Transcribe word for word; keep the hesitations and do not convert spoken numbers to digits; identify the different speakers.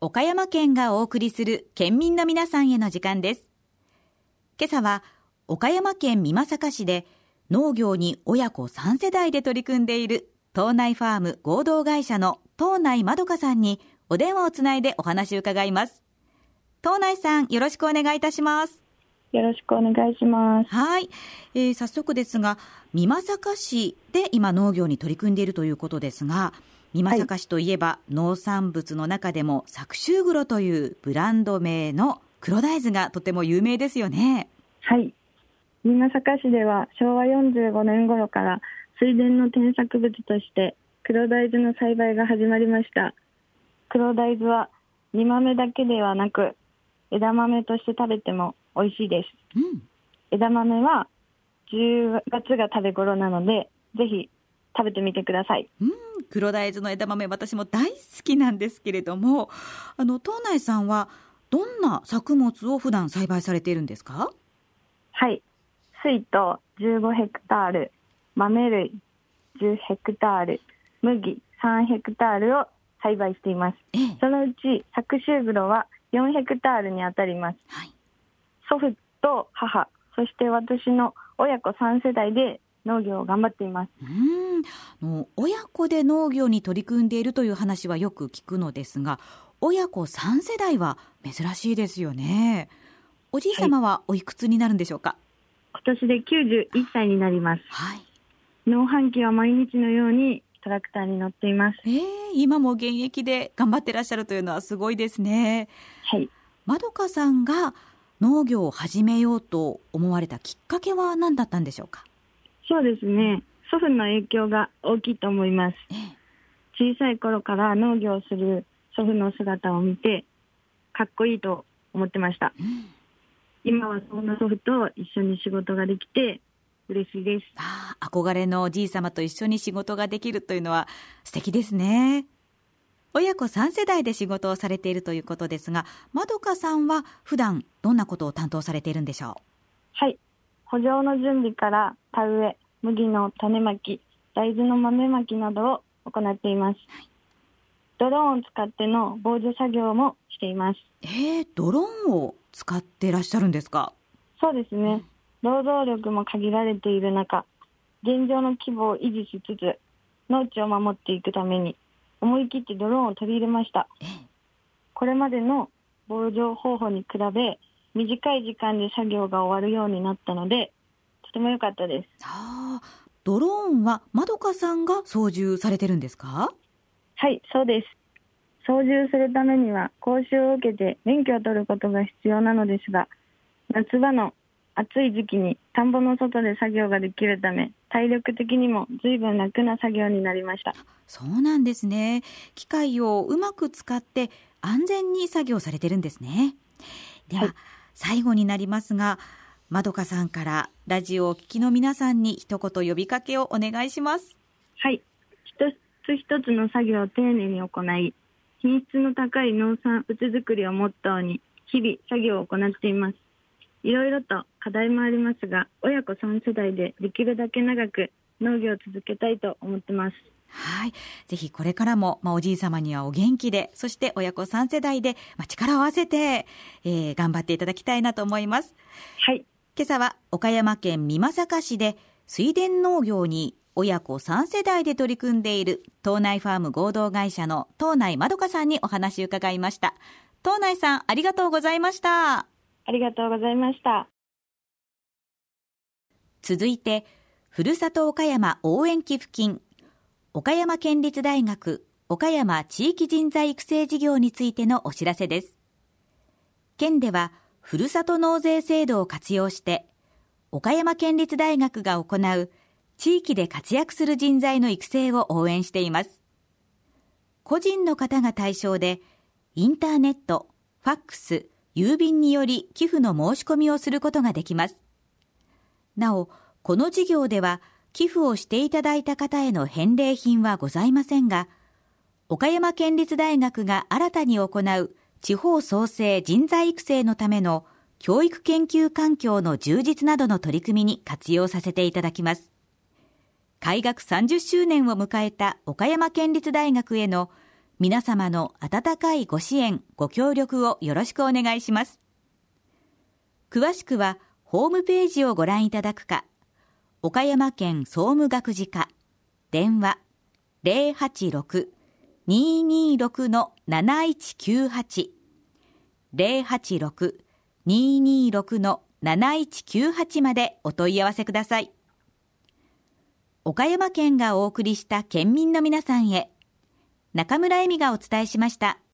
Speaker 1: 岡山県がお送りする県民の皆さんへの時間です。今朝は岡山県美作市で農業に親子さん世代で取り組んでいる東内ファーム合同会社の東内まどかさんにお電話をつないでお話を伺います。東内さん、よろしくお願いいたします。
Speaker 2: よろしくお願いします。
Speaker 1: はい、えー、早速ですが、美作市で今農業に取り組んでいるということですが、美作市といえば、はい、農産物の中でも佐久州黒というブランド名の黒大豆がとても有名ですよね。
Speaker 2: はい、美作市ではしょうわよんじゅうごねん頃から水田の転作物として黒大豆の栽培が始まりました。黒大豆は煮豆だけではなく枝豆として食べても美味しいです、うん、枝豆はじゅうがつが食べ頃なのでぜひ食べてみてください。
Speaker 1: うん、黒大豆の枝豆、私も大好きなんですけれども、あの東内さんはどんな作物を普段栽培されているんですか？
Speaker 2: はい、水耕じゅうごヘクタール、豆類じゅうヘクタール、麦さんヘクタールを栽培しています、ええ、そのうち佐久州黒はよんヘクタールにあたります、はい、祖父と母、そして私の親子さん世代で農業を頑張っています。
Speaker 1: うーん、もう親子で農業に取り組んでいるという話はよく聞くのですが、親子さん世代は珍しいですよね。おじい様はおいくつになるんでしょうか？
Speaker 2: はい、今年できゅうじゅういっさいになります、はい、農繁期は毎日のようにトラクターに乗っています、
Speaker 1: えー、今も現役で頑張ってらっしゃるというのはすごいですね。
Speaker 2: はい、
Speaker 1: まどかさんが農業を始めようと思われたきっかけは何だったんでしょうか？
Speaker 2: そうですね、祖父の影響が大きいと思います、ええ、小さい頃から農業をする祖父の姿を見てかっこいいと思ってました、うん、今はそんな祖父と一緒に仕事ができて嬉しいです。
Speaker 1: ああ、憧れのおじい様と一緒に仕事ができるというのは素敵ですね。親子さん世代で仕事をされているということですが、まどかさんは普段どんなことを担当されているんでしょう？
Speaker 2: はい、圃場の準備から田植え、麦の種まき、大豆の豆まきなどを行っています、はい、ドローンを使っての防除作業もしています。
Speaker 1: えー、ドローンを使っていらっしゃるんですか？
Speaker 2: そうですね、労働力も限られている中、現状の規模を維持しつつ農地を守っていくために思い切ってドローンを取り入れました。えー、これまでの防除方法に比べ短い時間で作業が終わるようになったのでとても良かったです。
Speaker 1: あ、ドローンはまどかさんが操縦されてるんですか？
Speaker 2: はい、そうです。操縦するためには講習を受けて免許を取ることが必要なのですが、夏場の暑い時期に田んぼの外で作業ができるため体力的にも随分楽な作業になりました。
Speaker 1: そうなんですね。機械をうまく使って安全に作業されてるんですね。では、はい、最後になりますが、まどかさんからラジオをお聞きの皆さんに一言呼びかけをお願いします。
Speaker 2: はい、一つ一つの作業を丁寧に行い、品質の高い農産物作りをモットーに日々作業を行っています。いろいろと課題もありますが、親子さん世代でできるだけ長く農業を続けたいと思ってます。
Speaker 1: はい、ぜひこれからも、まあ、おじい様にはお元気で、そして親子さん世代で、まあ、力を合わせて、えー、頑張っていただきたいなと思います。
Speaker 2: はい、
Speaker 1: 今朝は岡山県美作市で水田農業に親子さん世代で取り組んでいる東内ファーム合同会社の東内まどかさんにお話を伺いました。東内さん、ありがとうございました。
Speaker 2: ありがとうございました。
Speaker 1: 続いて、ふるさと岡山応援寄付金、岡山県立大学岡山地域人材育成事業についてのお知らせです。県では、ふるさと納税制度を活用して、岡山県立大学が行う地域で活躍する人材の育成を応援しています。個人の方が対象で、インターネット、ファックス、郵便により寄付の申し込みをすることができます。なお、この事業では寄付をしていただいた方への返礼品はございませんが、岡山県立大学が新たに行う地方創生人材育成のための教育研究環境の充実などの取り組みに活用させていただきます。開学さんじゅっしゅうねんを迎えた岡山県立大学への皆様の温かいご支援、ご協力をよろしくお願いします。詳しくはホームページをご覧いただくか、岡山県総務学事課、電話 ゼロはちろく にーにーろく なないいちきゅうはち ゼロはちろく にーにーろく なないいちきゅうはち までお問い合わせください。岡山県がお送りした県民の皆さんへ、中村恵美がお伝えしました。